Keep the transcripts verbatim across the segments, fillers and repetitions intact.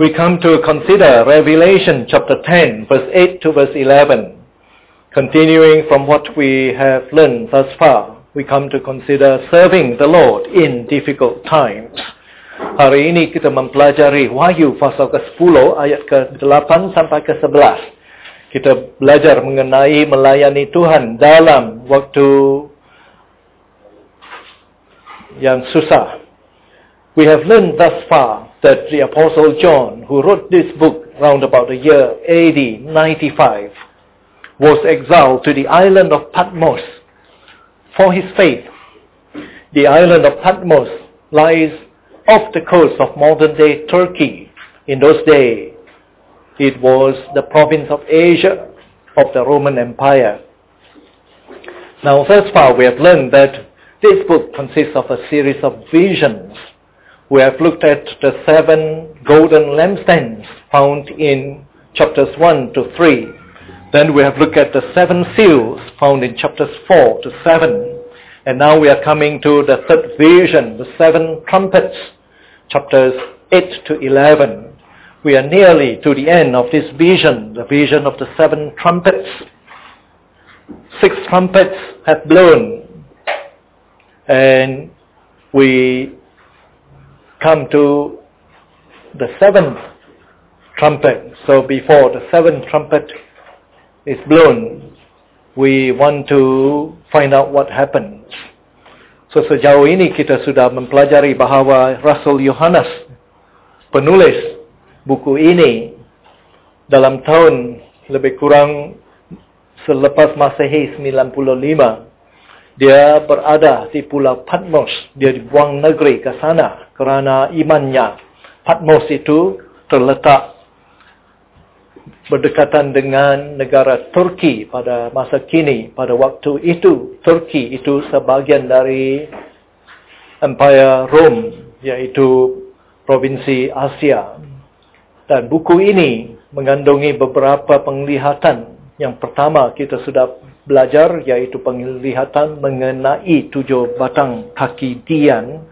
we come to consider Revelation chapter ten, verse eight to verse eleven. Continuing from what we have learned thus far, we come to consider serving the Lord in difficult times. Hari ini kita mempelajari Wahyu pasal ke sepuluh ayat ke delapan sampai ke sebelas. Kita belajar mengenai melayani Tuhan dalam waktu yang susah. We have learned thus far that the Apostle John, who wrote this book round about the year A D ninety-five, was exiled to the island of Patmos for his faith. The island of Patmos lies off the coast of modern-day Turkey. In those days, it was the province of Asia of the Roman Empire. Now, thus far, we have learned that this book consists of a series of visions. We have looked at the seven golden lampstands found in chapters one to three. Then we have looked at the seven seals found in chapters four to seven. And now we are coming to the third vision, the seven trumpets, chapters eight to eleven. We are nearly to the end of this vision, the vision of the seven trumpets. Six trumpets have blown. And we come to the seventh trumpet. So before the seventh trumpet is blown, we want to find out what happens. So sejauh ini kita sudah mempelajari bahawa Rasul Yohanes, penulis buku ini, dalam tahun lebih kurang selepas Masehi sembilan puluh lima, dia berada di Pulau Patmos. Dia dibuang negeri ke sana kerana imannya. Patmos itu terletak berdekatan dengan negara Turki pada masa kini. Pada waktu itu, Turki itu sebahagian dari Empire Rome, iaitu provinsi Asia. Dan buku ini mengandungi beberapa penglihatan. Yang pertama kita sudah belajar, iaitu penglihatan mengenai tujuh batang kaki Dian,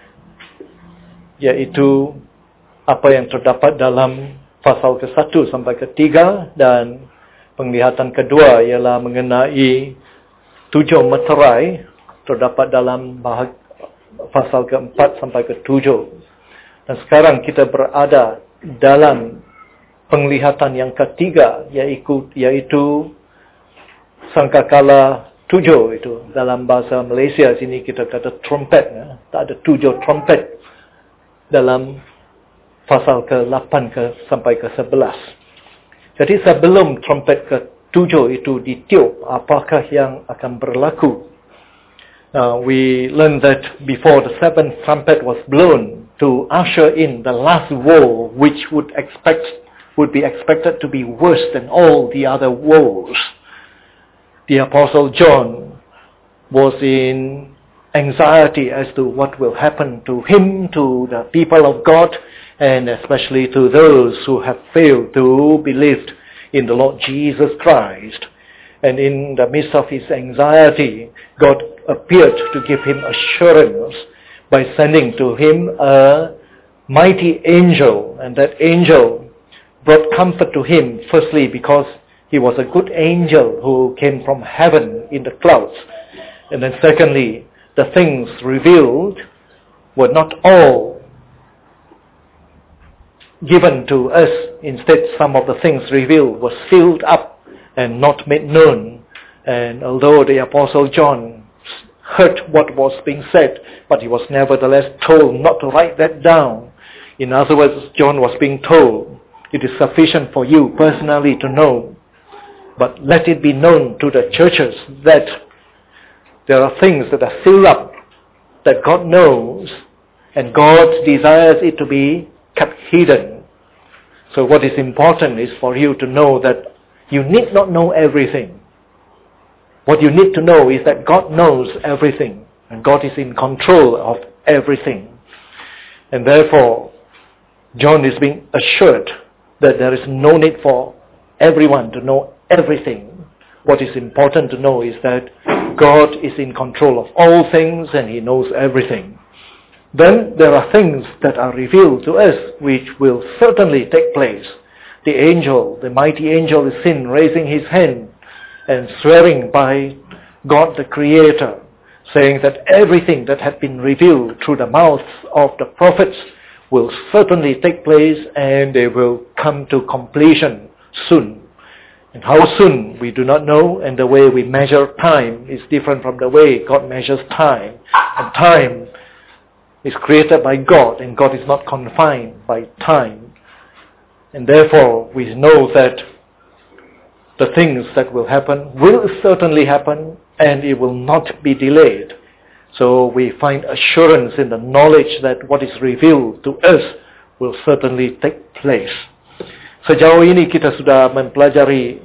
iaitu apa yang terdapat dalam pasal ke satu sampai ke tiga, dan penglihatan kedua ialah mengenai tujuh meterai terdapat dalam bahag, pasal ke empat sampai ke tujuh. Dan sekarang kita berada dalam penglihatan yang ketiga, iaitu, iaitu sangkakala tujuh itu. Dalam bahasa Malaysia sini kita kata trompet. Ya. Tak ada tujuh trompet dalam pasal ke lapan ke sampai ke sebelas. Jadi sebelum trompet ke tujuh itu ditiup, apakah yang akan berlaku? Uh, we learned that before the seventh trumpet was blown to usher in the last woe, which would expect would be expected to be worse than all the other woes. The Apostle John was in anxiety as to what will happen to him, to the people of God, and especially to those who have failed to believe in the Lord Jesus Christ. And in the midst of his anxiety, God appeared to give him assurance by sending to him a mighty angel. And that angel brought comfort to him, firstly because he was a good angel who came from heaven in the clouds. And then secondly, the things revealed were not all given to us. Instead, some of the things revealed were sealed up and not made known. And although the Apostle John heard what was being said, but he was nevertheless told not to write that down. In other words, John was being told, it is sufficient for you personally to know, but let it be known to the churches that there are things that are sealed up that God knows, and God desires it to be kept hidden. So what is important is for you to know that you need not know everything. What you need to know is that God knows everything, and God is in control of everything. And therefore, John is being assured that there is no need for everyone to know everything. What is important to know is that God is in control of all things and He knows everything. Then there are things that are revealed to us which will certainly take place. The angel, the mighty angel is seen raising his hand and swearing by God the Creator, saying that everything that had been revealed through the mouths of the prophets will certainly take place, and they will come to completion soon. And how soon, we do not know, and the way we measure time is different from the way God measures time. And time is created by God, and God is not confined by time. And therefore, we know that the things that will happen will certainly happen, and it will not be delayed. So we find assurance in the knowledge that what is revealed to us will certainly take place. Sejauh ini kita sudah mempelajari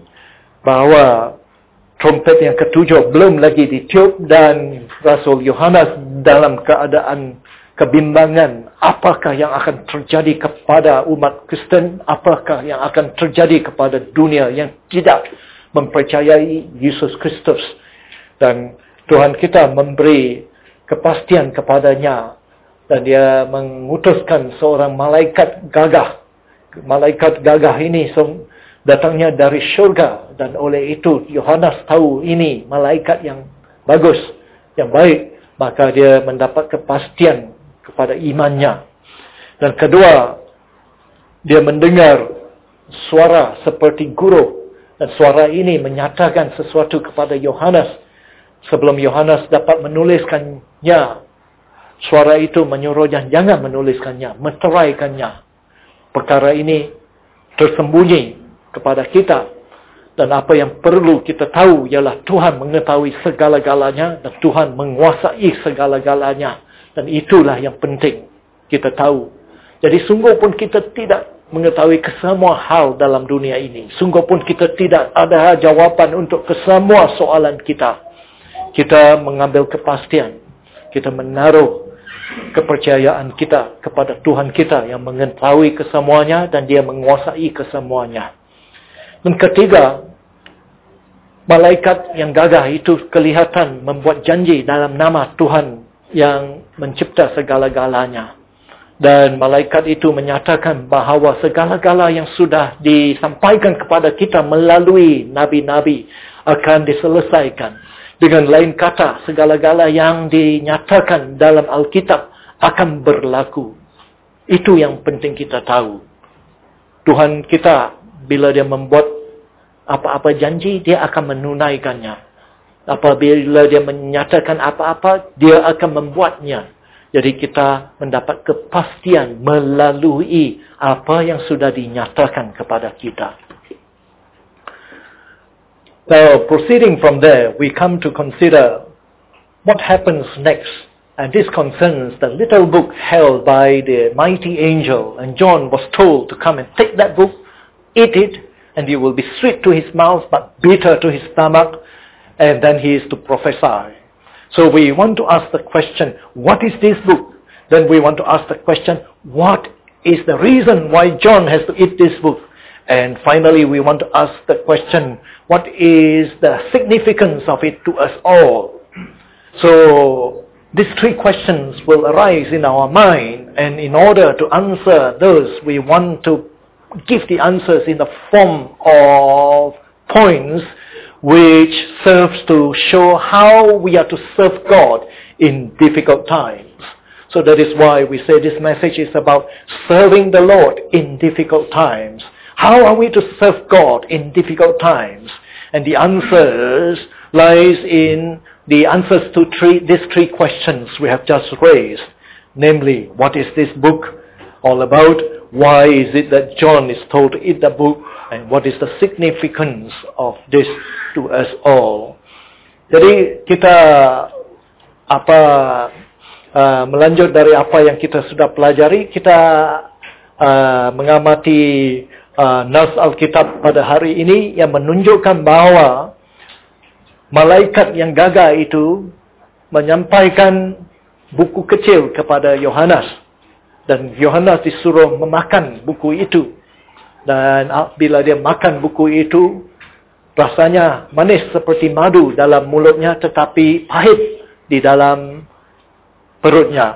bahwa trompet yang ketujuh belum lagi ditiup, dan Rasul Yohanes dalam keadaan kebimbangan. Apakah yang akan terjadi kepada umat Kristen? Apakah yang akan terjadi kepada dunia yang tidak mempercayai Yesus Kristus? Dan Tuhan kita memberi kepastian kepadanya, dan dia mengutuskan seorang malaikat gagah. Malaikat gagah ini datangnya dari syurga, dan oleh itu Yohanes tahu ini malaikat yang bagus, yang baik, maka dia mendapat kepastian kepada imannya. Dan kedua, dia mendengar suara seperti guru, dan suara ini menyatakan sesuatu kepada Yohanes. Sebelum Yohanes dapat menuliskannya, suara itu menyuruhnya jangan menuliskannya, menteraikannya. Perkara ini tersembunyi kepada kita, dan apa yang perlu kita tahu ialah Tuhan mengetahui segala-galanya, dan Tuhan menguasai segala-galanya, dan itulah yang penting kita tahu. Jadi sungguh pun kita tidak mengetahui kesemua hal dalam dunia ini, sungguh pun kita tidak ada jawaban untuk kesemua soalan kita. Kita mengambil kepastian, kita menaruh kepercayaan kita kepada Tuhan kita yang mengetahui kesemuanya, dan dia menguasai kesemuanya. Dan ketiga, malaikat yang gagah itu kelihatan membuat janji dalam nama Tuhan yang mencipta segala-galanya. Dan malaikat itu menyatakan bahawa segala-gala yang sudah disampaikan kepada kita melalui nabi-nabi akan diselesaikan. Dengan lain kata, segala-gala yang dinyatakan dalam Alkitab akan berlaku. Itu yang penting kita tahu. Tuhan kita, bila dia membuat apa-apa janji, dia akan menunaikannya. Apabila dia menyatakan apa-apa, dia akan membuatnya. Jadi kita mendapat kepastian melalui apa yang sudah dinyatakan kepada kita. Now, proceeding from there, we come to consider what happens next. And this concerns the little book held by the mighty angel. And John was told to come and take that book, eat it, and it will be sweet to his mouth, but bitter to his stomach. And then he is to prophesy. So we want to ask the question, what is this book? Then we want to ask the question, what is the reason why John has to eat this book? And finally, we want to ask the question, what is the significance of it to us all? So, these three questions will arise in our mind, and in order to answer those, we want to give the answers in the form of points which serves to show how we are to serve God in difficult times. So that is why we say this message is about serving the Lord in difficult times. How are we to serve God in difficult times? And the answers lies in the answers to three, these three questions we have just raised. Namely, what is this book all about? Why is it that John is told to eat the book? And what is the significance of this to us all? Jadi kita apa uh, melanjut dari apa yang kita sudah pelajari, kita uh, mengamati Uh, nas Alkitab pada hari ini yang menunjukkan bahawa malaikat yang gagah itu menyampaikan buku kecil kepada Yohanes, dan Yohanes disuruh memakan buku itu. Dan bila dia makan buku itu, rasanya manis seperti madu dalam mulutnya, tetapi pahit di dalam perutnya.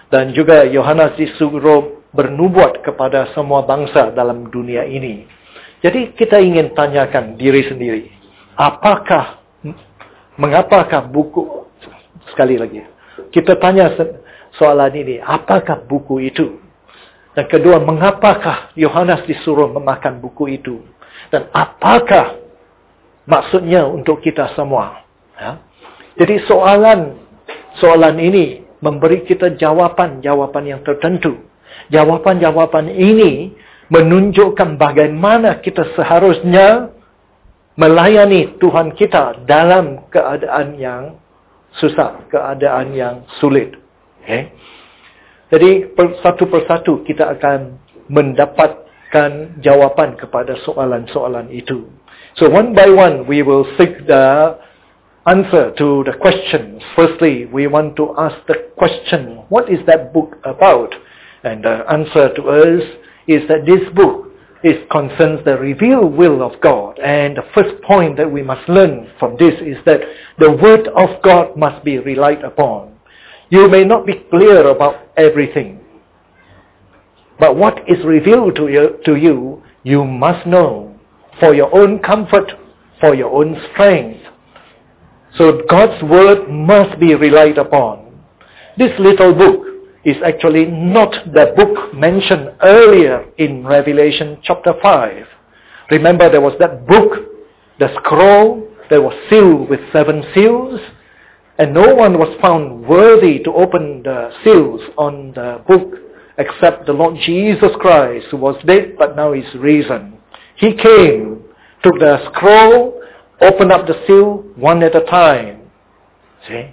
Dan juga Yohanes disuruh bernubuat kepada semua bangsa dalam dunia ini. Jadi kita ingin tanyakan diri sendiri, apakah, mengapakah buku, sekali lagi, kita tanya soalan ini, apakah buku itu? Dan kedua, mengapakah Yohanes disuruh memakan buku itu? Dan apakah maksudnya untuk kita semua? Ya? Jadi soalan, soalan ini memberi kita jawapan-jawapan yang tertentu. Jawapan-jawapan ini menunjukkan bagaimana kita seharusnya melayani Tuhan kita dalam keadaan yang susah, keadaan yang sulit. Okay? Jadi satu persatu kita akan mendapatkan jawapan kepada soalan-soalan itu. So one by one we will seek the answer to the questions. Firstly, we want to ask the question, what is that book about? And the answer to us is that this book is concerns the revealed will of God. And the first point that we must learn from this is that the word of God must be relied upon. You may not be clear about everything, but what is revealed to you, to you, you must know for your own comfort, for your own strength. So God's word must be relied upon. This little book is actually not the book mentioned earlier in Revelation chapter five. Remember, there was that book, the scroll, that was sealed with seven seals, and no one was found worthy to open the seals on the book except the Lord Jesus Christ, who was dead but now is risen. He came, took the scroll, opened up the seal one at a time. See?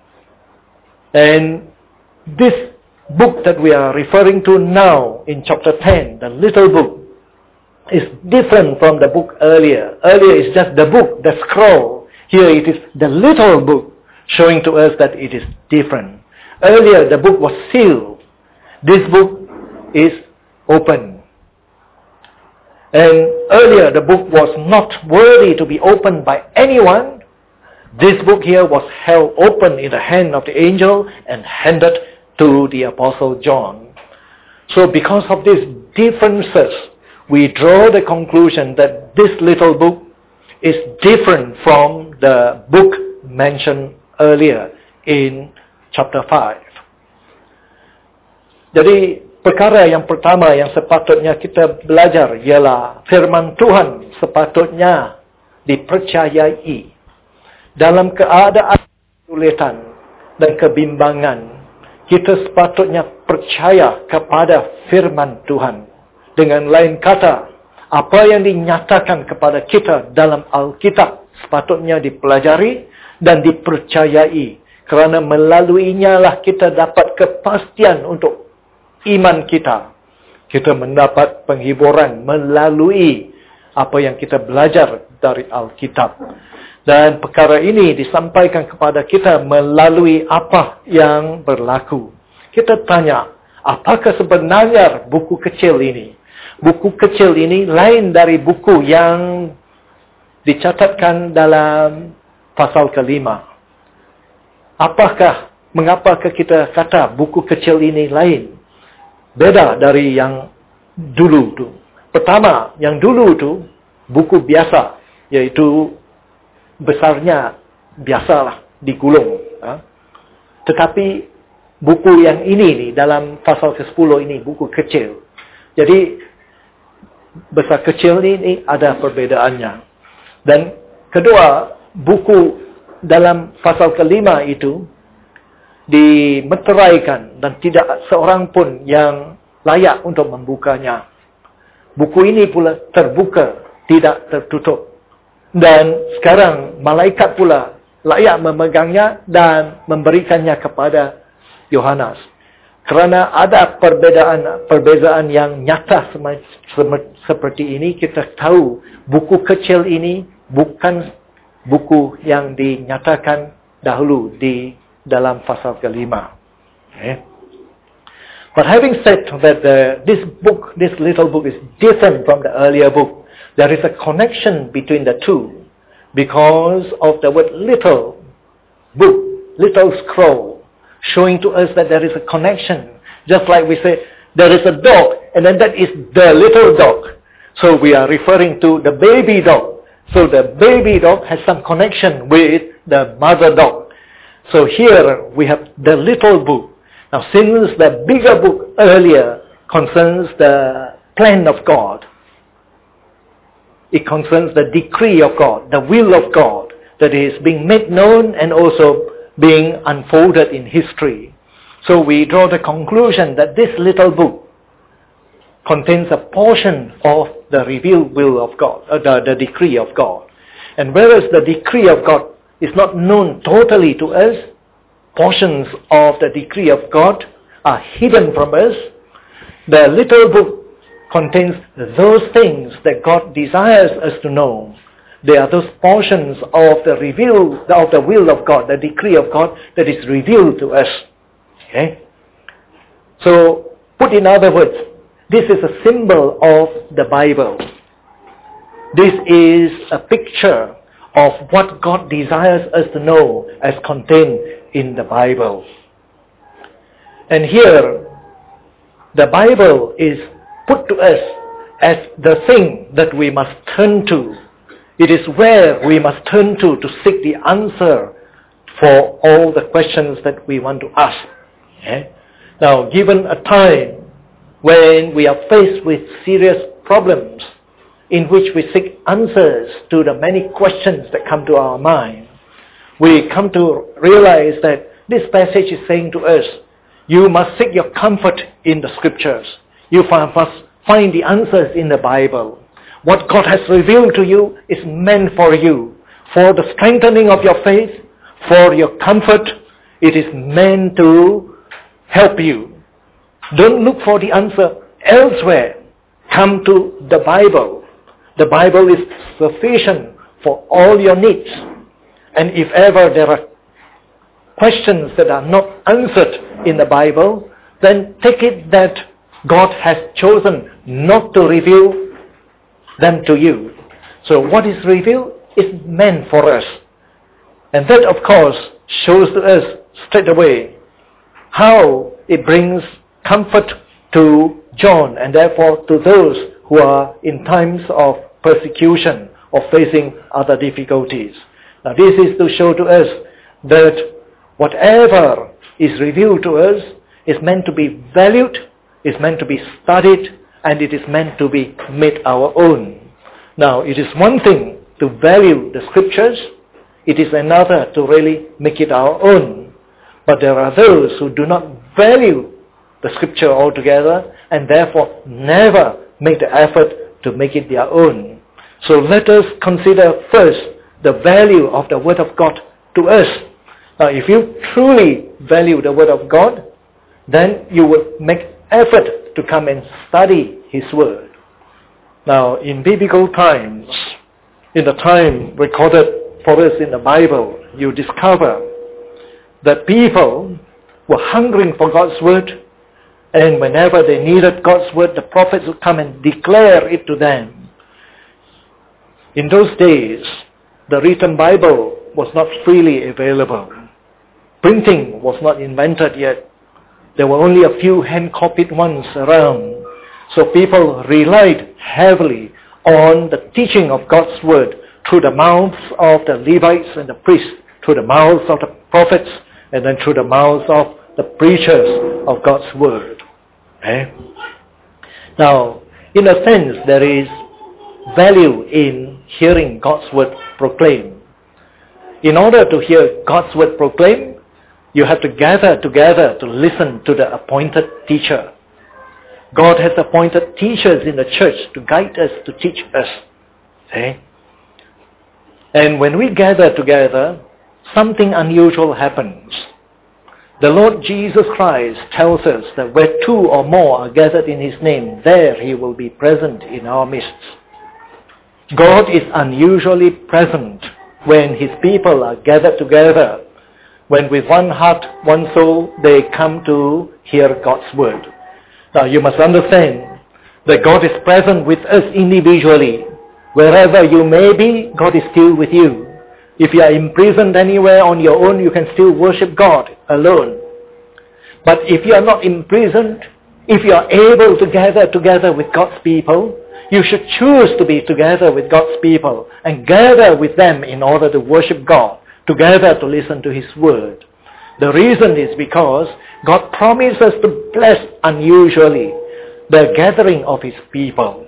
And this book that we are referring to now in chapter ten, the little book, is different from the book earlier. Earlier is just the book, the scroll. Here it is the little book, showing to us that it is different. Earlier the book was sealed. This book is open. And earlier the book was not worthy to be opened by anyone. This book here was held open in the hand of the angel and handed to the Apostle John. So because of these differences, we draw the conclusion that this little book is different from the book mentioned earlier in chapter five. Jadi perkara yang pertama yang sepatutnya kita belajar ialah firman Tuhan sepatutnya dipercayai dalam keadaan kesulitan dan kebimbangan. Kita sepatutnya percaya kepada firman Tuhan. Dengan lain kata, apa yang dinyatakan kepada kita dalam Alkitab sepatutnya dipelajari dan dipercayai. Kerana melaluinya lah kita dapat kepastian untuk iman kita. Kita mendapat penghiburan melalui apa yang kita belajar dari Alkitab. Dan perkara ini disampaikan kepada kita melalui apa yang berlaku. Kita tanya, apakah sebenarnya buku kecil ini? Buku kecil ini lain dari buku yang dicatatkan dalam pasal kelima. Apakah, mengapakah kita kata buku kecil ini lain? Beda dari yang dulu tu. Pertama, yang dulu tu buku biasa, iaitu besarnya biasalah digulung. Ha? Tetapi buku yang ini ni dalam pasal ke sepuluh ini buku kecil. Jadi besar kecil ni, ni ada perbedaannya. Dan kedua, buku dalam pasal kelima itu dimeteraikan dan tidak seorang pun yang layak untuk membukanya. Buku ini pula terbuka, tidak tertutup. Dan sekarang malaikat pula layak memegangnya dan memberikannya kepada Yohanes. Kerana ada perbezaan perbezaan yang nyata seperti ini, kita tahu buku kecil ini bukan buku yang dinyatakan dahulu di dalam pasal kelima. Okay. But having said that the, this book, this little book is different from the earlier book, there is a connection between the two because of the word little book, little scroll. showing to us that there is a connection. Just like we say, there is a dog, and then that is the little dog. So we are referring to the baby dog. So the baby dog has some connection with the mother dog. So here we have the little book. Now since the bigger book earlier concerns the plan of God, it concerns the decree of God, the will of God that is being made known and also being unfolded in history. So we draw the conclusion that this little book contains a portion of the revealed will of God, uh, the, the decree of God. And whereas the decree of God is not known totally to us, portions of the decree of God are hidden from us, the little book contains those things that God desires us to know. They are those portions of the reveal of the will of God, the decree of God that is revealed to us. Okay? So, put in other words, this is a symbol of the Bible. This is a picture of what God desires us to know as contained in the Bible. And here, the Bible is put to us as the thing that we must turn to. It is where we must turn to to seek the answer for all the questions that we want to ask. Okay? Now, given a time when we are faced with serious problems in which we seek answers to the many questions that come to our mind, we come to realize that this passage is saying to us, you must seek your comfort in the scriptures. You must find the answers in the Bible. What God has revealed to you is meant for you, for the strengthening of your faith, for your comfort. It is meant to help you. Don't look for the answer elsewhere. Come to the Bible. The Bible is sufficient for all your needs. And if ever there are questions that are not answered in the Bible, then take it that God has chosen not to reveal them to you. So what is revealed is meant for us. And that, of course, shows to us straight away how it brings comfort to John and therefore to those who are in times of persecution or facing other difficulties. Now this is to show to us that whatever is revealed to us is meant to be valued, is meant to be studied, and it is meant to be made our own. Now, it is one thing to value the scriptures, it is another to really make it our own. But there are those who do not value the scripture altogether and therefore never make the effort to make it their own. So let us consider first the value of the Word of God to us. Now, if you truly value the Word of God, then you will make effort to come and study His Word. Now, in biblical times, in the time recorded for us in the Bible, you discover that people were hungering for God's Word, and whenever they needed God's Word, the prophets would come and declare it to them. In those days, the written Bible was not freely available. Printing was not invented yet. There were only a few hand-copied ones around. So people relied heavily on the teaching of God's Word through the mouths of the Levites and the priests, through the mouths of the prophets, and then through the mouths of the preachers of God's Word. Okay? Now, in a sense, there is value in hearing God's Word proclaimed. In order to hear God's Word proclaimed, you have to gather together to listen to the appointed teacher. God has appointed teachers in the church to guide us, to teach us. Okay? And when we gather together, something unusual happens. The Lord Jesus Christ tells us that where two or more are gathered in His name, there He will be present in our midst. God is unusually present when His people are gathered together, when with one heart, one soul, they come to hear God's Word. Now you must understand that God is present with us individually. Wherever you may be, God is still with you. If you are imprisoned anywhere on your own, you can still worship God alone. But if you are not imprisoned, if you are able to gather together with God's people, you should choose to be together with God's people and gather with them in order to worship God, together to listen to His word. The reason is because God promises to bless unusually the gathering of His people.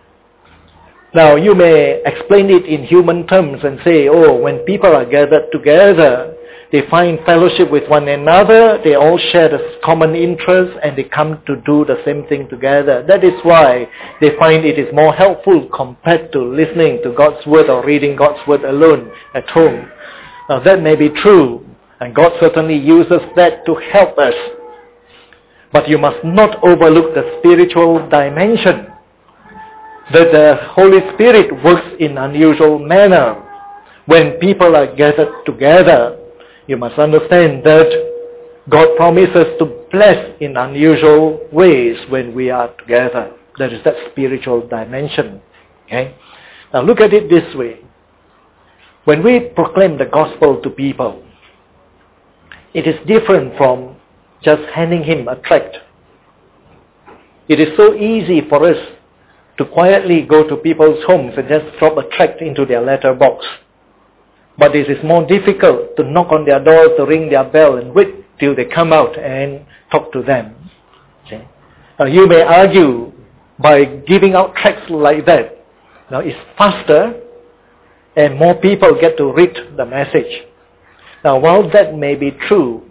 Now, you may explain it in human terms and say, oh, when people are gathered together, they find fellowship with one another, they all share the common interests, and they come to do the same thing together. That is why they find it is more helpful compared to listening to God's word or reading God's word alone at home. Now, that may be true, and God certainly uses that to help us. But you must not overlook the spiritual dimension, that the Holy Spirit works in unusual manner when people are gathered together. You must understand that God promises to bless in unusual ways when we are together. That is that spiritual dimension. Okay? Now look at it this way. When we proclaim the gospel to people, it is different from just handing him a tract. It is so easy for us to quietly go to people's homes and just drop a tract into their letter box. But it is more difficult to knock on their door, to ring their bell and wait till they come out and talk to them. Okay? Now you may argue by giving out tracts like that, now it's faster and more people get to read the message. Now while that may be true,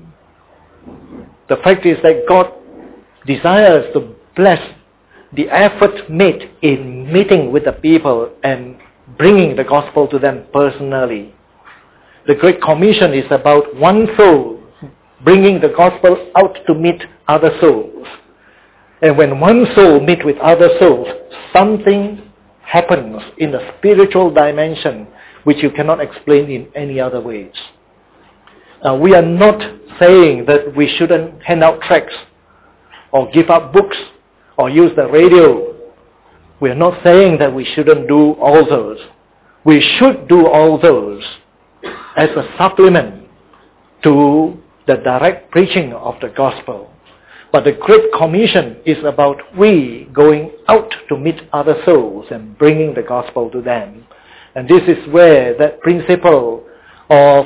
the fact is that God desires to bless the effort made in meeting with the people and bringing the gospel to them personally. The Great Commission is about one soul bringing the gospel out to meet other souls. And when one soul meets with other souls, something happens in the spiritual dimension which you cannot explain in any other ways. Now, we are not saying that we shouldn't hand out tracts or give out books or use the radio. We are not saying that we shouldn't do all those. We should do all those as a supplement to the direct preaching of the gospel. But the Great Commission is about we going out to meet other souls and bringing the gospel to them. And this is where that principle of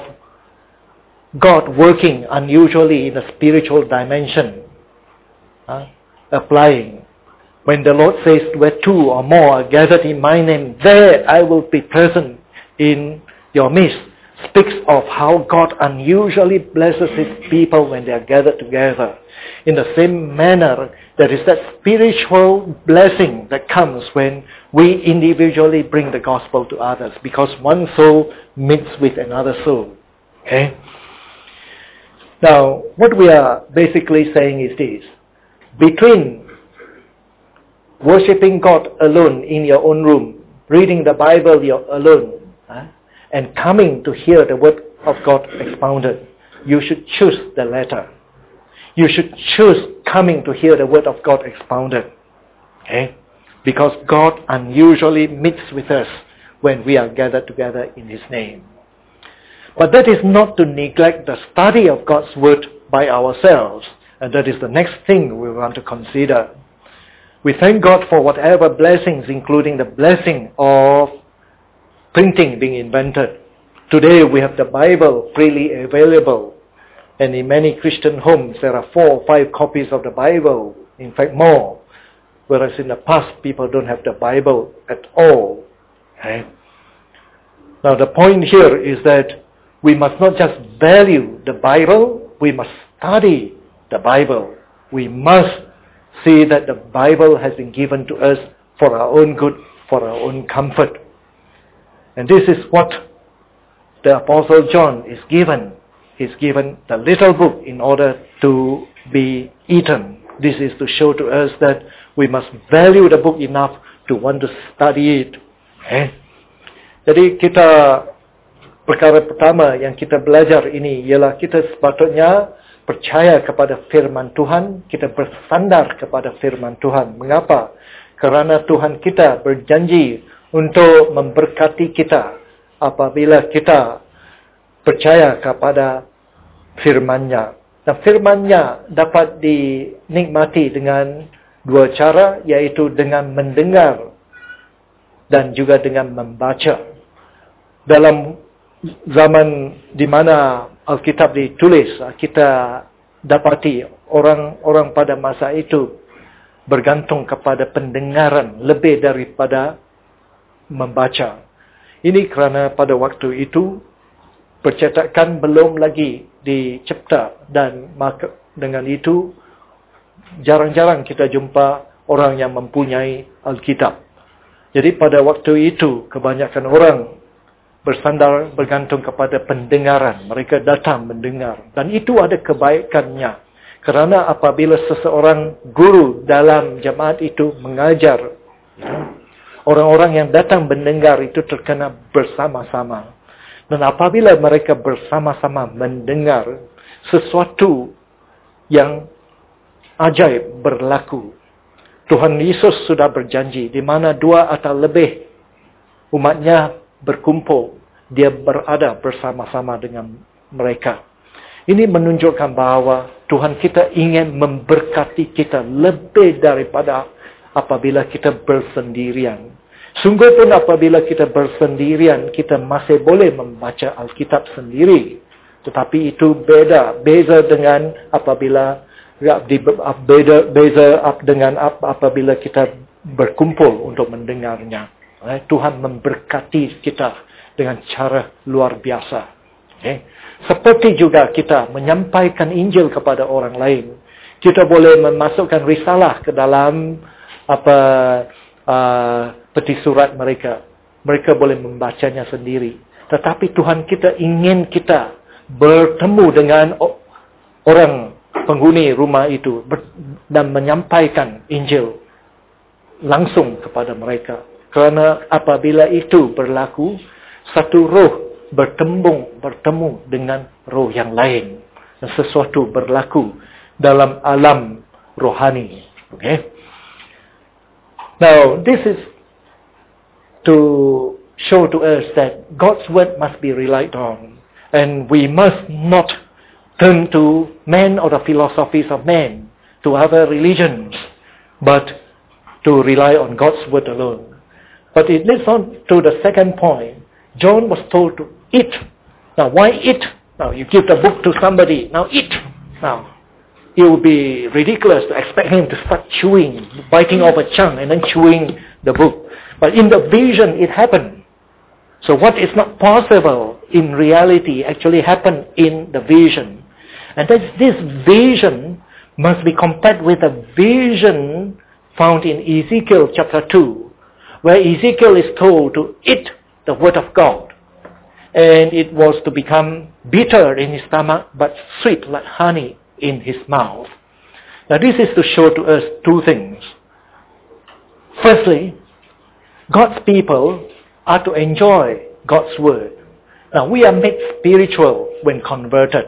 God working unusually in a spiritual dimension uh, applying. When the Lord says, where two or more are gathered in my name, there I will be present in your midst, speaks of how God unusually blesses His people when they are gathered together. In the same manner, there is that spiritual blessing that comes when we individually bring the gospel to others, because one soul meets with another soul. Okay? Now, what we are basically saying is this. Between worshipping God alone in your own room, reading the Bible alone, huh, and coming to hear the word of God expounded, you should choose the latter. You should choose coming to hear the word of God expounded. Okay? Because God unusually meets with us when we are gathered together in His name. But that is not to neglect the study of God's word by ourselves. And that is the next thing we want to consider. We thank God for whatever blessings, including the blessing of printing being invented. Today we have the Bible freely available. And in many Christian homes there are four or five copies of the Bible. In fact more. Whereas in the past people don't have the Bible at all. Okay? Now the point here is that we must not just value the Bible, we must study the Bible. We must see that the Bible has been given to us for our own good, for our own comfort. And this is what the Apostle John is given. He's given the little book in order to be eaten. This is to show to us that we must value the book enough to want to study it. Eh? Jadi kita, perkara pertama yang kita belajar ini ialah kita sepatutnya percaya kepada firman Tuhan, kita bersandar kepada firman Tuhan. Mengapa? Kerana Tuhan kita berjanji untuk memberkati kita apabila kita percaya kepada firman-Nya. Dan firman-Nya dapat dinikmati dengan dua cara, iaitu dengan mendengar dan juga dengan membaca. Dalam zaman di mana Alkitab ditulis, kita dapati orang-orang pada masa itu bergantung kepada pendengaran lebih daripada membaca. Ini kerana pada waktu itu percetakan belum lagi dicipta, dan maka dengan itu jarang-jarang kita jumpa orang yang mempunyai Alkitab. Jadi pada waktu itu kebanyakan orang bersandar bergantung kepada pendengaran. Mereka datang mendengar, dan itu ada kebaikannya. Kerana apabila seseorang guru dalam jemaat itu mengajar, orang-orang yang datang mendengar itu terkena bersama-sama. Dan apabila mereka bersama-sama mendengar, sesuatu yang ajaib berlaku. Tuhan Yesus sudah berjanji, di mana dua atau lebih umatnya berkumpul, dia berada bersama-sama dengan mereka. Ini menunjukkan bahawa Tuhan kita ingin memberkati kita lebih daripada apabila kita bersendirian. Sungguh pun apabila kita bersendirian, kita masih boleh membaca Alkitab sendiri. Tetapi itu beda. Beza dengan apabila beza, beza dengan apabila kita berkumpul untuk mendengarnya. Tuhan memberkati kita dengan cara luar biasa. Okay. Seperti juga kita menyampaikan Injil kepada orang lain. Kita boleh memasukkan risalah ke dalam apa uh, peti surat mereka. Mereka boleh membacanya sendiri. Tetapi Tuhan kita ingin kita bertemu dengan orang penghuni rumah itu dan menyampaikan Injil langsung kepada mereka. Kerana apabila itu berlaku, satu roh bertembung, bertemu dengan roh yang lain. Dan sesuatu berlaku dalam alam rohani. Okay? Now, this is to show to us that God's word must be relied on. And we must not turn to men or the philosophies of men, to other religions, but to rely on God's word alone. But it leads on to the second point. John was told to eat. Now, why eat? Now, you give the book to somebody. Now, eat. Now, it would be ridiculous to expect him to start chewing, biting off a chunk and then chewing the book. But in the vision, it happened. So what is not possible in reality actually happened in the vision. And this, this vision must be compared with a vision found in Ezekiel chapter two, where Ezekiel is told to eat the word of God. And it was to become bitter in his stomach, but sweet like honey in his mouth. Now this is to show to us two things. Firstly, God's people are to enjoy God's word. Now we are made spiritual when converted.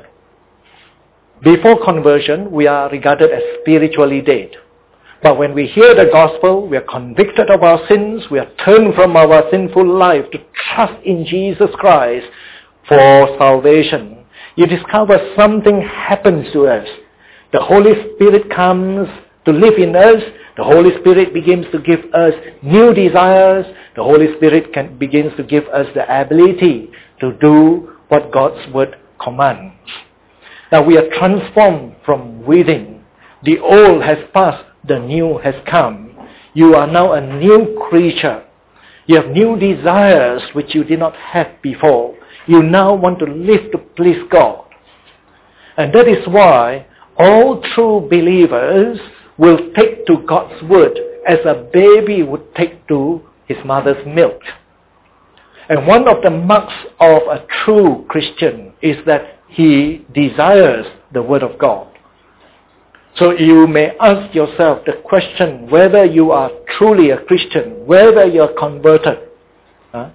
Before conversion, we are regarded as spiritually dead. But when we hear the gospel, we are convicted of our sins, we are turned from our sinful life to trust in Jesus Christ for salvation. You discover something happens to us. The Holy Spirit comes to live in us. The Holy Spirit begins to give us new desires. The Holy Spirit can, begins to give us the ability to do what God's word commands. Now we are transformed from within. The old has passed, the new has come. You are now a new creature. You have new desires which you did not have before. You now want to live to please God. And that is why all true believers will take to God's word as a baby would take to his mother's milk. And one of the marks of a true Christian is that he desires the word of God. So you may ask yourself the question whether you are truly a Christian, whether you are converted, huh?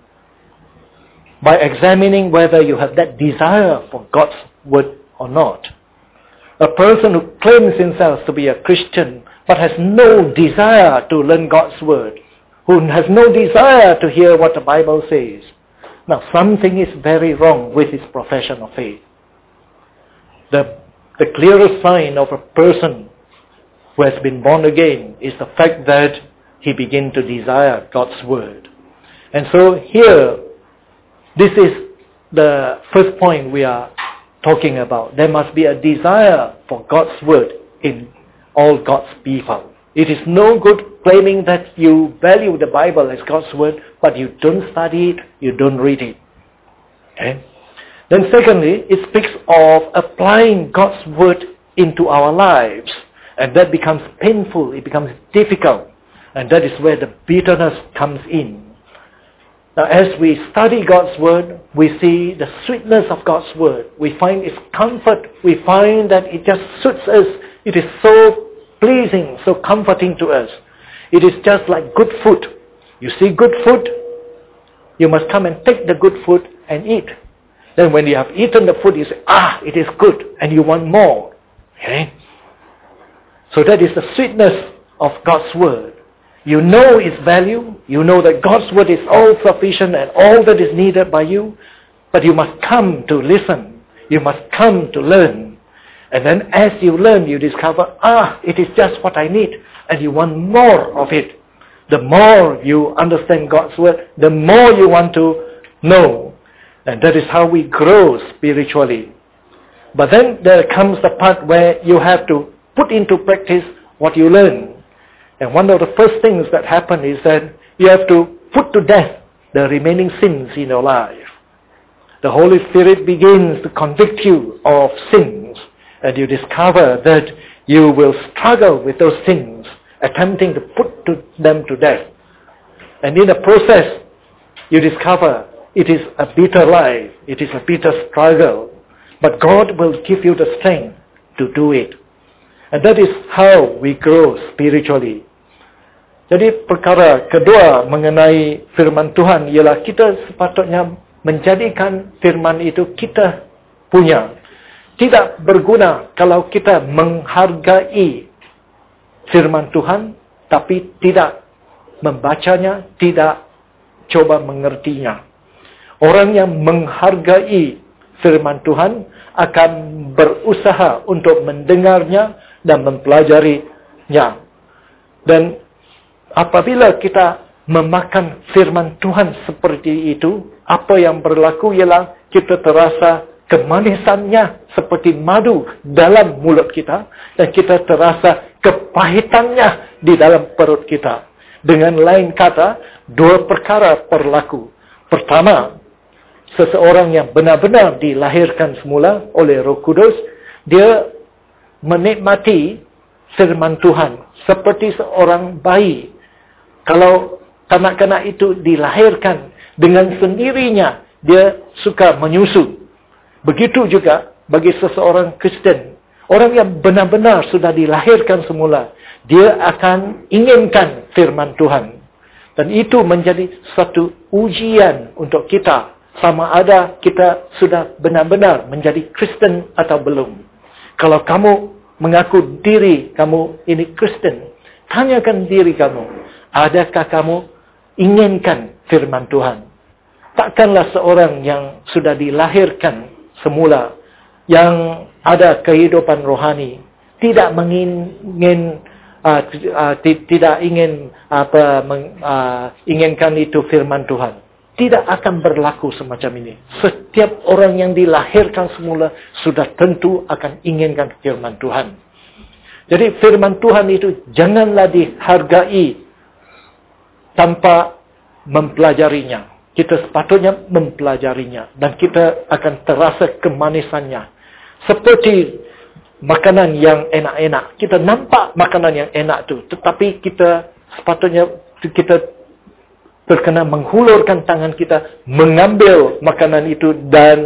by examining whether you have that desire for God's word or not. A person who claims himself to be a Christian but has no desire to learn God's word, who has no desire to hear what the Bible says, now something is very wrong with his profession of faith. The The clearest sign of a person who has been born again is the fact that he begins to desire God's word. And so here, this is the first point we are talking about. There must be a desire for God's word in all God's people. It is no good claiming that you value the Bible as God's word, but you don't study it, you don't read it. Okay? Then secondly, it speaks of applying God's word into our lives. And that becomes painful, it becomes difficult. And that is where the bitterness comes in. Now, as we study God's word, we see the sweetness of God's word. We find its comfort. We find that it just suits us. It is so pleasing, so comforting to us. It is just like good food. You see good food, you must come and take the good food and eat. Then when you have eaten the food, you say, ah, it is good, and you want more. Okay? So that is the sweetness of God's word. You know its value. You know that God's word is all sufficient and all that is needed by you. But you must come to listen. You must come to learn. And then as you learn, you discover, ah, it is just what I need. And you want more of it. The more you understand God's word, the more you want to know. And that is how we grow spiritually. But then there comes the part where you have to put into practice what you learn. And one of the first things that happen is that you have to put to death the remaining sins in your life. The Holy Spirit begins to convict you of sins, and you discover that you will struggle with those sins, attempting to put to them to death. And in the process, you discover it is a bitter life, it is a bitter struggle, but God will give you the strength to do it. And that is how we grow spiritually. Jadi perkara kedua mengenai firman Tuhan ialah kita sepatutnya menjadikan firman itu kita punya. Tidak berguna kalau kita menghargai firman Tuhan tapi tidak membacanya, tidak coba mengertinya. Orang yang menghargai firman Tuhan akan berusaha untuk mendengarnya dan mempelajarinya. Dan apabila kita memakan firman Tuhan seperti itu, apa yang berlaku ialah kita terasa kemanisannya seperti madu dalam mulut kita, dan kita terasa kepahitannya di dalam perut kita. Dengan lain kata, dua perkara berlaku. Pertama, seseorang yang benar-benar dilahirkan semula oleh Roh Kudus, dia menikmati firman Tuhan seperti seorang bayi. Kalau kanak-kanak itu dilahirkan dengan sendirinya, dia suka menyusu. Begitu juga bagi seseorang Kristen. Orang yang benar-benar sudah dilahirkan semula, dia akan inginkan firman Tuhan. Dan itu menjadi satu ujian untuk kita, sama ada kita sudah benar-benar menjadi Kristen atau belum. Kalau kamu mengaku diri kamu ini Kristen, tanyakan diri kamu, adakah kamu inginkan firman Tuhan? Takkanlah seorang yang sudah dilahirkan semula, yang ada kehidupan rohani, tidak mengingin, uh, uh, tidak ingin apa, meng, uh, inginkan itu firman Tuhan. Tidak akan berlaku semacam ini. Setiap orang yang dilahirkan semula sudah tentu akan inginkan firman Tuhan. Jadi firman Tuhan itu janganlah dihargai tanpa mempelajarinya. Kita sepatutnya mempelajarinya dan kita akan terasa kemanisannya. Seperti makanan yang enak-enak. Kita nampak makanan yang enak itu, tetapi kita sepatutnya kita terkena menghulurkan tangan kita, mengambil makanan itu dan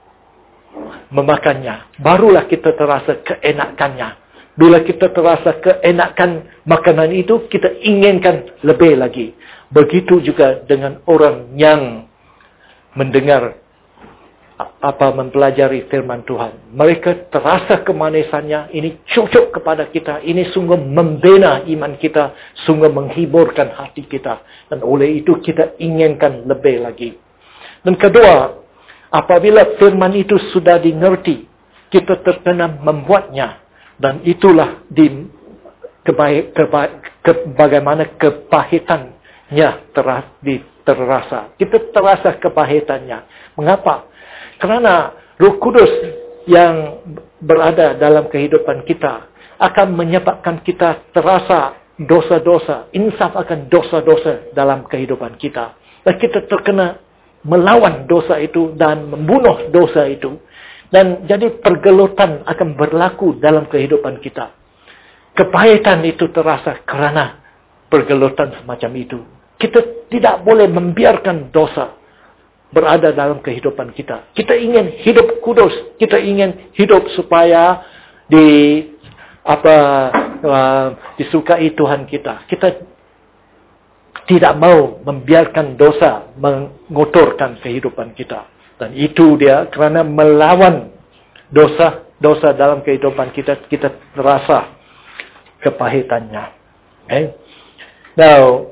memakannya. Barulah kita terasa keenakannya. Bila kita terasa keenakan makanan itu, kita inginkan lebih lagi. Begitu juga dengan orang yang mendengar apa mempelajari firman Tuhan. Mereka terasa kemanisannya, ini cocok kepada kita, ini sungguh membina iman kita, sungguh menghiburkan hati kita. Dan oleh itu kita inginkan lebih lagi. Dan kedua, apabila firman itu sudah dimengerti, kita terkena membuatnya. Dan itulah di kebaik, kebaik, ke, bagaimana kepahitannya teras, di, terasa. Kita terasa kepahitannya. Mengapa? Karena Roh Kudus yang berada dalam kehidupan kita akan menyebabkan kita terasa dosa-dosa, insaf akan dosa-dosa dalam kehidupan kita. Dan kita terkena melawan dosa itu dan membunuh dosa itu. Dan jadi pergelutan akan berlaku dalam kehidupan kita. Kepahitan itu terasa kerana pergelutan semacam itu. Kita tidak boleh membiarkan dosa berada dalam kehidupan kita. Kita ingin hidup kudus. Kita ingin hidup supaya di apa uh, disukai Tuhan kita. Kita tidak mau membiarkan dosa mengotorkan kehidupan kita. Dan itu dia kerana melawan dosa-dosa dalam kehidupan kita, kita terasa kepahitannya. Okay? Now,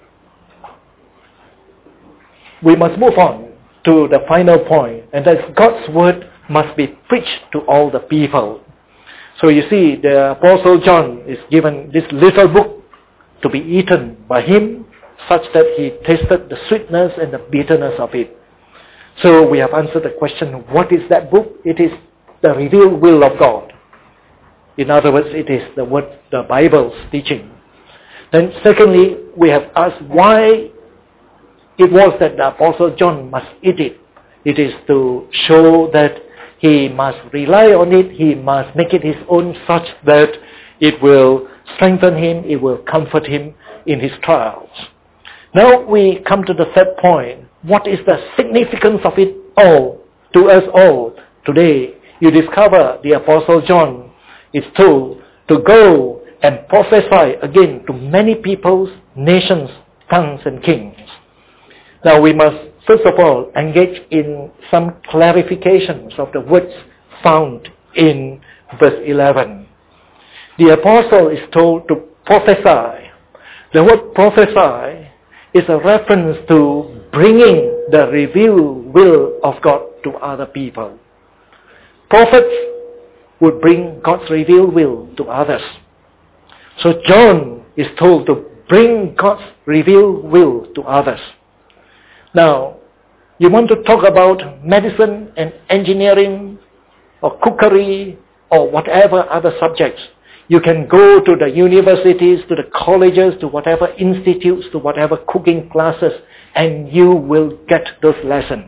we must move on to the final point, and that God's word must be preached to all the people. So you see, the Apostle John is given this little book to be eaten by him, such that he tasted the sweetness and the bitterness of it. So we have answered the question, what is that book? It is the revealed will of God. In other words, it is the word, the Bible's teaching. Then secondly, we have asked why it was that the Apostle John must eat it. It is to show that he must rely on it, he must make it his own, such that it will strengthen him, it will comfort him in his trials. Now we come to the third point. What is the significance of it all, to us all? Today, you discover the Apostle John is told to go and prophesy again to many peoples, nations, tongues and kings. Now we must first of all engage in some clarifications of the words found in verse eleven. The apostle is told to prophesy. The word prophesy is a reference to bringing the revealed will of God to other people. Prophets would bring God's revealed will to others. So John is told to bring God's revealed will to others. Now, you want to talk about medicine and engineering or cookery or whatever other subjects. You can go to the universities, to the colleges, to whatever institutes, to whatever cooking classes, and you will get those lessons.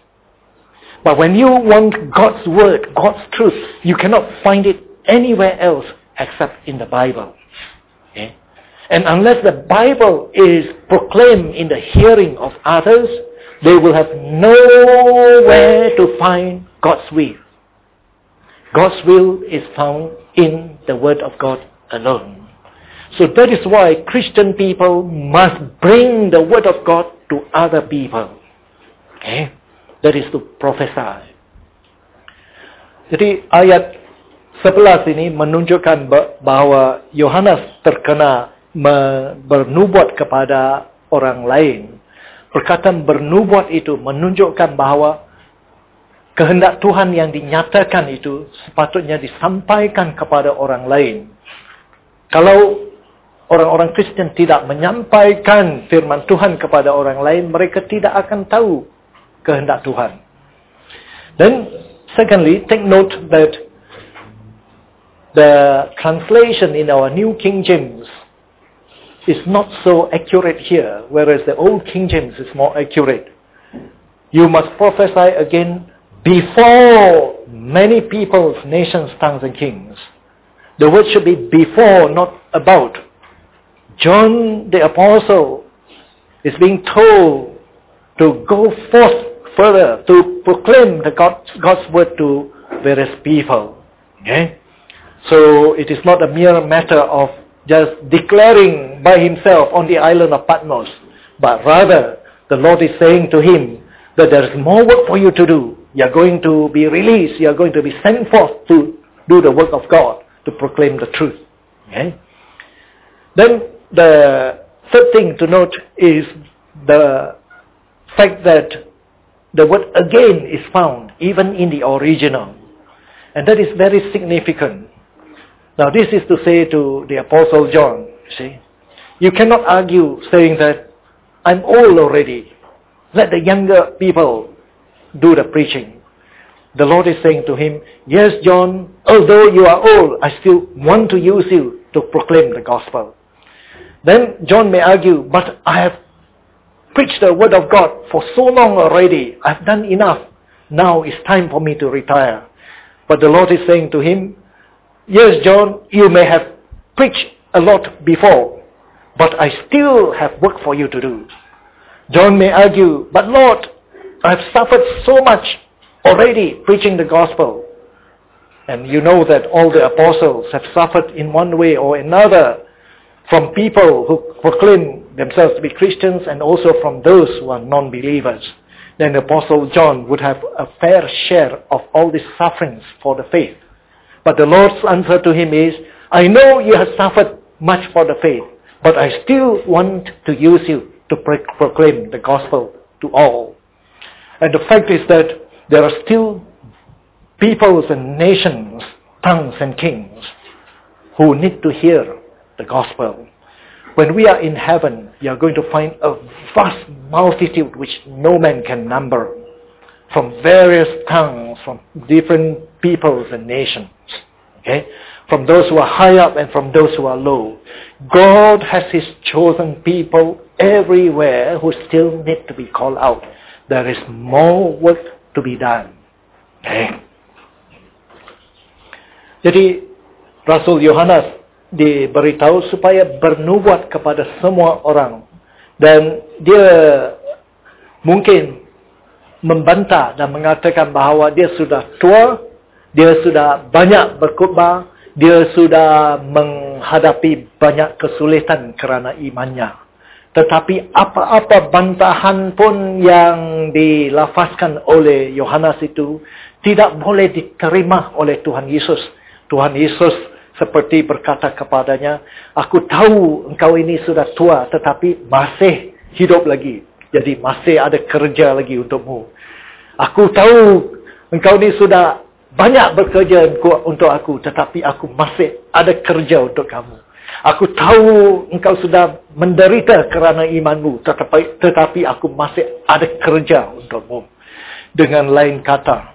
But when you want God's word, God's truth, you cannot find it anywhere else except in the Bible. Okay? And unless the Bible is proclaimed in the hearing of others, they will have nowhere to find God's will. God's will is found in the Word of God alone. So that is why Christian people must bring the Word of God to other people. Okay? That is to prophesy. Jadi ayat sebelas ini menunjukkan bahawa Yohanes terkena bernubuat kepada orang lain. Perkataan bernubuat itu menunjukkan bahawa kehendak Tuhan yang dinyatakan itu sepatutnya disampaikan kepada orang lain. Kalau orang-orang Kristen tidak menyampaikan firman Tuhan kepada orang lain, mereka tidak akan tahu kehendak Tuhan. Then, secondly, take note that the translation in our New King James is not so accurate here, whereas the Old King James is more accurate. You must prophesy again before many peoples, nations, tongues and kings. The word should be before, not about. John the Apostle is being told to go forth further, to proclaim the God's, God's word to various people. Okay? So it is not a mere matter of just declaring by himself on the island of Patmos, but rather the Lord is saying to him that there is more work for you to do. You are going to be released. You are going to be sent forth to do the work of God, to proclaim the truth. Okay? Then the third thing to note is the fact that the word again is found even in the original. And that is very significant. Now this is to say to the Apostle John, you see, you cannot argue saying that I'm old already. Let the younger people do the preaching. The Lord is saying to him, yes, John, although you are old, I still want to use you to proclaim the gospel. Then John may argue, but I have preached the word of God for so long already. I've done enough. Now it's time for me to retire. But the Lord is saying to him, yes, John, you may have preached a lot before, but I still have work for you to do. John may argue, but Lord, I've suffered so much already preaching the gospel. And you know that all the apostles have suffered in one way or another from people who proclaim themselves to be Christians and also from those who are non-believers. Then the Apostle John would have a fair share of all these sufferings for the faith. But the Lord's answer to him is, I know you have suffered much for the faith, but I still want to use you to pro- proclaim the gospel to all. And the fact is that there are still peoples and nations, tongues and kings who need to hear the gospel. When we are in heaven, you are going to find a vast multitude which no man can number, from various tongues, from different peoples and nations. Okay? From those who are high up and from those who are low. God has His chosen people everywhere who still need to be called out. There is more work to be done. Okay? Jadi Rasul Yohanes diberitahu supaya bernubuat kepada semua orang, dan dia mungkin membantah dan mengatakan bahawa dia sudah tua, dia sudah banyak berkhutbah, dia sudah menghadapi banyak kesulitan kerana imannya. Tetapi apa-apa bantahan pun yang dilafazkan oleh Yohanes itu tidak boleh diterima oleh Tuhan Yesus. Tuhan Yesus seperti berkata kepadanya, aku tahu engkau ini sudah tua tetapi masih hidup lagi. Jadi masih ada kerja lagi untukmu. Aku tahu engkau ini sudah banyak bekerja untuk aku, tetapi aku masih ada kerja untuk kamu. Aku tahu engkau sudah menderita kerana imanmu, tetapi, tetapi aku masih ada kerja untukmu. Dengan lain kata,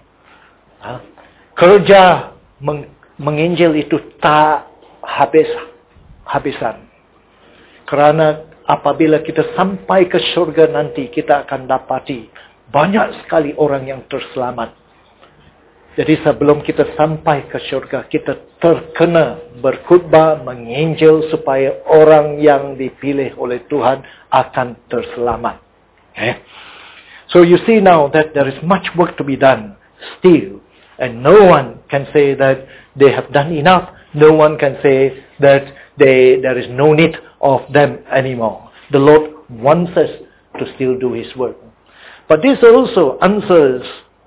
kerja meng menginjil itu tak habis habisan. Kerana apabila kita sampai ke syurga nanti, kita akan dapati banyak sekali orang yang terselamat. Jadi sebelum kita sampai ke syurga, kita terkena berkhutbah, menginjil supaya orang yang dipilih oleh Tuhan akan terselamat. Okay? So you see now that there is much work to be done still. And no one can say that they have done enough. No one can say that they, there is no need of them anymore. The Lord wants us to still do His work. But this also answers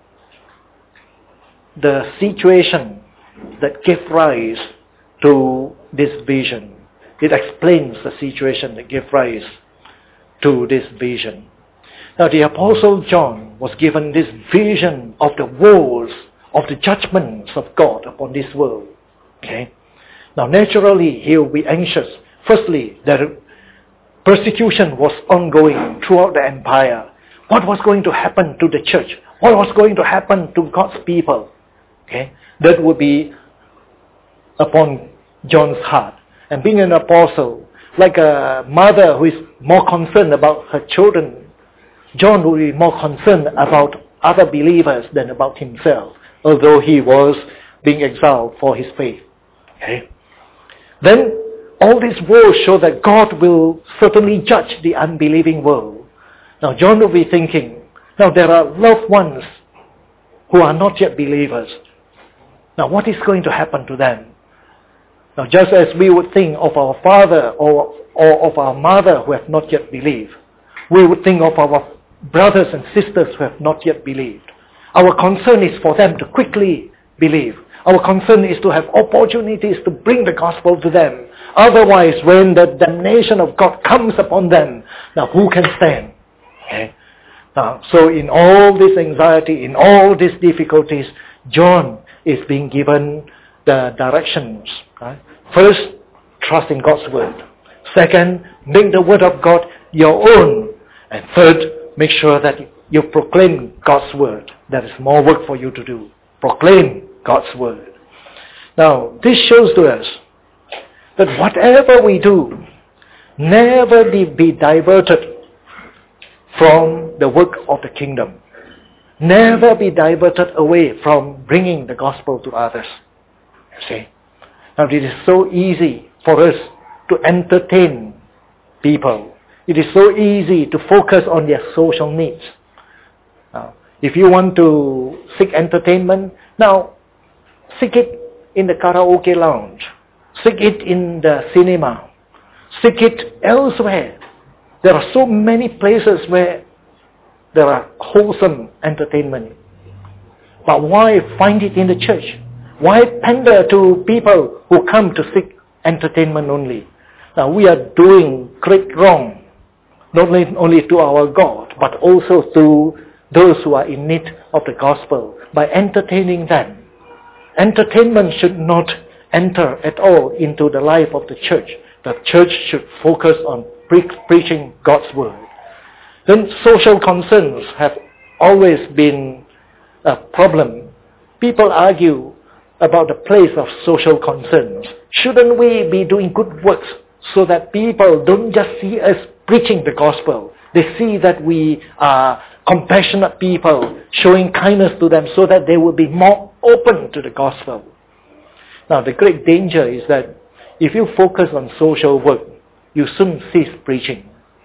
the situation that gave rise to this vision. It explains the situation that gave rise to this vision. Now the Apostle John was given this vision of the woes, of the judgments of God upon this world. Okay? Now naturally he will be anxious. Firstly, that persecution was ongoing throughout the empire. What was going to happen to the church? What was going to happen to God's people? Okay? That would be upon John's heart. And being an apostle, like a mother who is more concerned about her children, John would be more concerned about other believers than about himself, although he was being exiled for his faith. Okay? Then all these woes show that God will certainly judge the unbelieving world. Now John will be thinking, now there are loved ones who are not yet believers. Now what is going to happen to them? Now just as we would think of our father or, or of our mother who have not yet believed, we would think of our brothers and sisters who have not yet believed. Our concern is for them to quickly believe. Our concern is to have opportunities to bring the gospel to them. Otherwise, when the damnation of God comes upon them, now who can stand? Okay? Now, so in all this anxiety, in all these difficulties, John is being given the directions. Right? First, trust in God's word. Second, make the word of God your own. And third, make sure that you proclaim God's word. There is more work for you to do. Proclaim God's word. Now, this shows to us that whatever we do, never be, be diverted from the work of the kingdom. Never be diverted away from bringing the gospel to others. See? Now, it is so easy for us to entertain people. It is so easy to focus on their social needs. Now, if you want to seek entertainment, now seek it in the karaoke lounge. Seek it in the cinema. Seek it elsewhere. There are so many places where there are wholesome entertainment. But why find it in the church? Why pander to people who come to seek entertainment only? Now we are doing great wrong, not only to our God, but also to those who are in need of the gospel by entertaining them. Entertainment should not enter at all into the life of the church. The church should focus on pre- preaching God's word. Then social concerns have always been a problem. People argue about the place of social concerns. Shouldn't we be doing good works so that people don't just see us preaching the gospel? They see that we are compassionate people, showing kindness to them so that they will be more open to the gospel. Now, the great danger is that if you focus on social work, you soon cease preaching.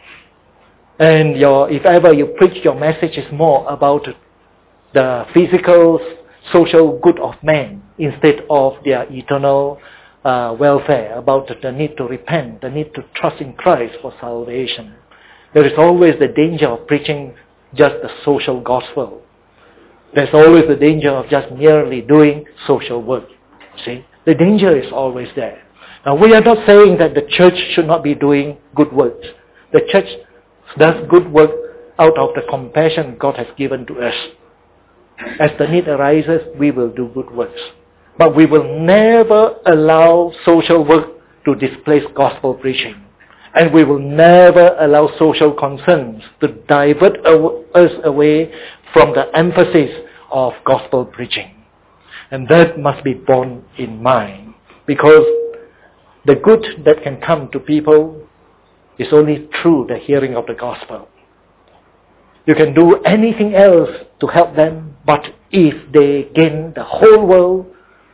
And your, if ever you preach, your message is more about the physical, social good of man instead of their eternal uh, welfare, about the need to repent, the need to trust in Christ for salvation. There is always the danger of preaching just the social gospel. There's always the danger of just merely doing social work. See? The danger is always there. Now, we are not saying that the church should not be doing good works. The church does good work out of the compassion God has given to us. As the need arises, we will do good works. But we will never allow social work to displace gospel preaching. And we will never allow social concerns to divert us away from the emphasis of gospel preaching. And that must be borne in mind, because the good that can come to people is only through the hearing of the gospel. You can do anything else to help them, but if they gain the whole world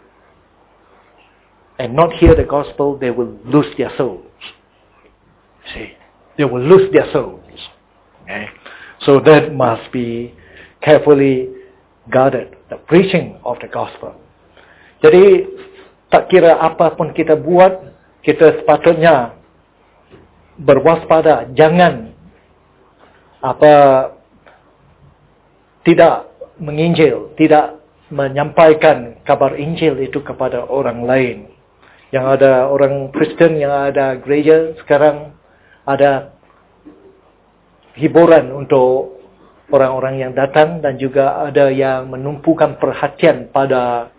and not hear the gospel, they will lose their souls. See, they will lose their souls. Okay? So that must be carefully guarded, the preaching of the gospel. Jadi, tak kira apa pun kita buat, kita sepatutnya berwaspada, jangan apa tidak menginjil, tidak menyampaikan kabar Injil itu kepada orang lain. Yang ada orang Kristen, yang ada gereja, sekarang ada hiburan untuk orang-orang yang datang, dan juga ada yang menumpukan perhatian pada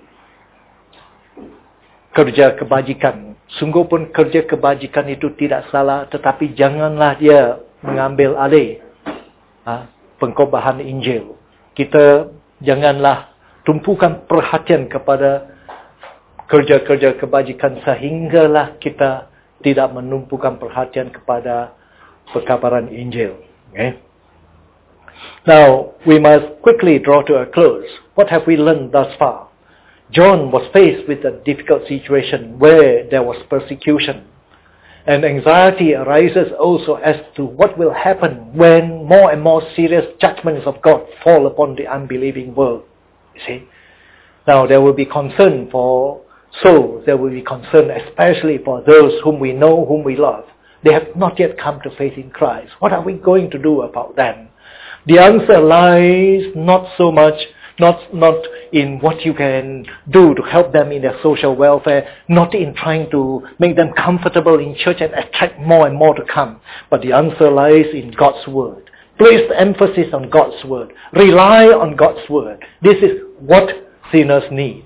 kerja kebajikan. Sungguh pun kerja kebajikan itu tidak salah, tetapi janganlah dia mengambil alih ha, pengkhobahan Injil. Kita janganlah tumpukan perhatian kepada kerja-kerja kebajikan sehinggalah kita tidak menumpukan perhatian kepada perkabaran Injil. Okay? Now, we must quickly draw to a close. What have we learned thus far? John was faced with a difficult situation where there was persecution. And anxiety arises also as to what will happen when more and more serious judgments of God fall upon the unbelieving world. You see? Now, there will be concern for souls. There will be concern especially for those whom we know, whom we love. They have not yet come to faith in Christ. What are we going to do about them? The answer lies not so much, not, not in what you can do to help them in their social welfare, not in trying to make them comfortable in church and attract more and more to come. But the answer lies in God's word. Place the emphasis on God's word. Rely on God's word. This is what sinners need.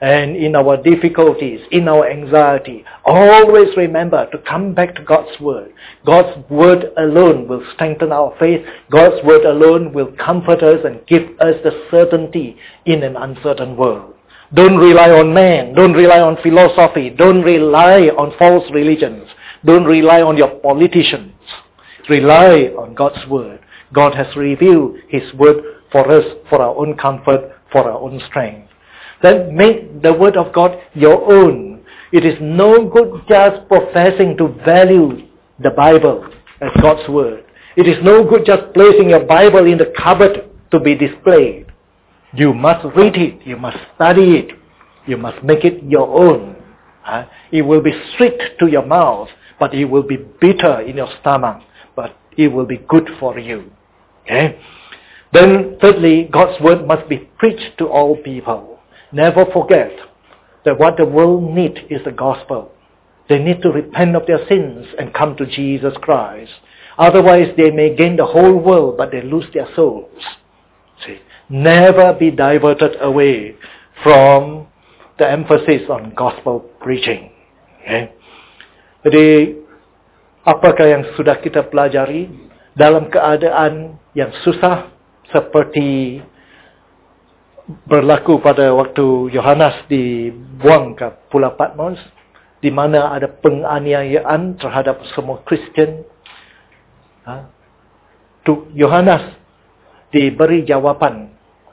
And in our difficulties, in our anxiety, always remember to come back to God's Word. God's Word alone will strengthen our faith. God's Word alone will comfort us and give us the certainty in an uncertain world. Don't rely on man. Don't rely on philosophy. Don't rely on false religions. Don't rely on your politicians. Rely on God's Word. God has revealed His Word for us, for our own comfort, for our own strength. Then make the Word of God your own. It is no good just professing to value the Bible as God's Word. It is no good just placing your Bible in the cupboard to be displayed. You must read it. You must study it. You must make it your own. Uh, it will be sweet to your mouth, but it will be bitter in your stomach. But it will be good for you. Okay? Then thirdly, God's Word must be preached to all people. Never forget that what the world needs is the gospel. They need to repent of their sins and come to Jesus Christ. Otherwise, they may gain the whole world, but they lose their souls. See, never be diverted away from the emphasis on gospel preaching. Okay? Jadi, apakah yang sudah kita pelajari dalam keadaan yang susah seperti berlaku pada waktu Yohanes dibuang ke Pulau Patmos, di mana ada penganiayaan terhadap semua Kristian. Ha? Tu Yohanes diberi jawapan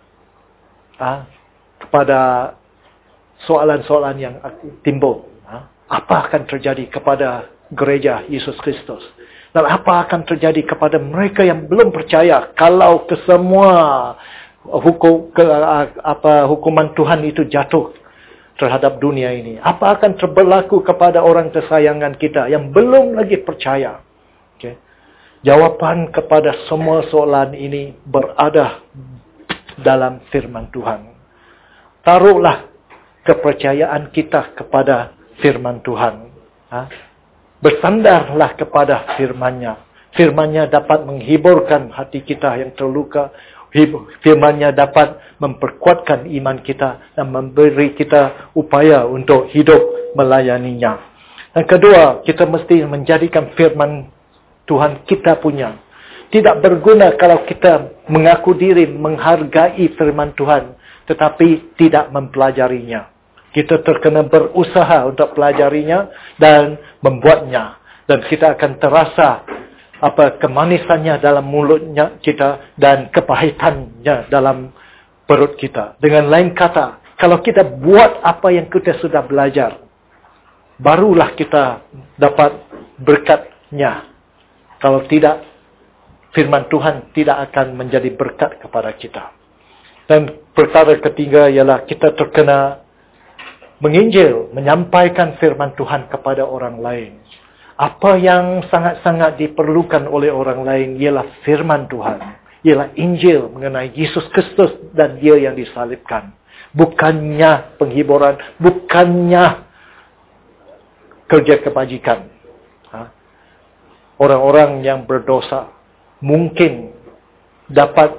ha? kepada soalan-soalan yang timbul. Ha? Apa akan terjadi kepada gereja Yesus Kristus? Dan apa akan terjadi kepada mereka yang belum percaya kalau kesemua hukum ke, apa hukuman Tuhan itu jatuh terhadap dunia ini? Apa akan berlaku kepada orang kesayangan kita yang belum lagi percaya? Okay. Jawapan kepada semua soalan ini berada dalam firman Tuhan. Taruhlah kepercayaan kita kepada firman Tuhan. Ha? Bersandarlah kepada firman-Nya. Firman-Nya dapat menghiburkan hati kita yang terluka. Firman-Nya dapat memperkuatkan iman kita dan memberi kita upaya untuk hidup melayaninya. Dan kedua, kita mesti menjadikan firman Tuhan kita punya. Tidak berguna kalau kita mengaku diri menghargai firman Tuhan, tetapi tidak mempelajarinya. Kita terkena berusaha untuk pelajarinya dan membuatnya. Dan kita akan terasa apa kemanisannya dalam mulutnya kita dan kepahitannya dalam perut kita. Dengan lain kata, kalau kita buat apa yang kita sudah belajar, barulah kita dapat berkatnya. Kalau tidak, firman Tuhan tidak akan menjadi berkat kepada kita. Dan perkara ketiga ialah kita terkena menginjil, menyampaikan firman Tuhan kepada orang lain. Apa yang sangat-sangat diperlukan oleh orang lain ialah firman Tuhan. Ialah Injil mengenai Yesus Kristus dan Dia yang disalibkan. Bukannya penghiburan, bukannya kerja kebajikan. Ha? Orang-orang yang berdosa mungkin dapat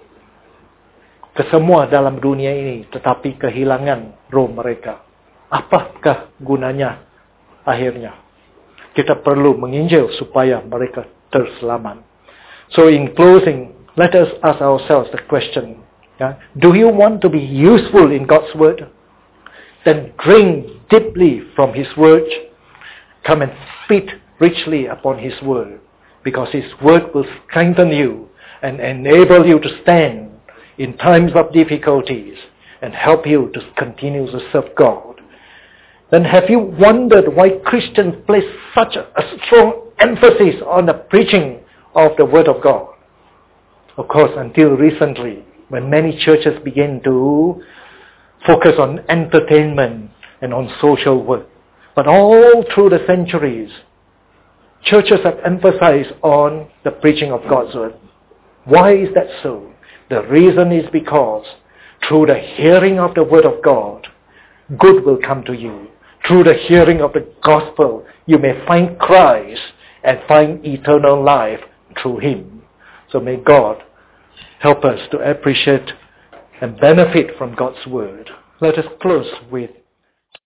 kesemua dalam dunia ini, tetapi kehilangan roh mereka. Apakah gunanya akhirnya? Kita perlu menginjil supaya mereka terselamat. So in closing, let us ask ourselves the question. Yeah? Do you want to be useful in God's Word? Then drink deeply from His Word. Come and feed richly upon His Word. Because His Word will strengthen you and enable you to stand in times of difficulties and help you to continue to serve God. Then have you wondered why Christians place such a strong emphasis on the preaching of the Word of God? Of course, until recently, when many churches began to focus on entertainment and on social work. But all through the centuries, churches have emphasized on the preaching of God's Word. Why is that so? The reason is because through the hearing of the Word of God, good will come to you. Through the hearing of the gospel, you may find Christ and find eternal life through Him. So may God help us to appreciate and benefit from God's Word. Let us close with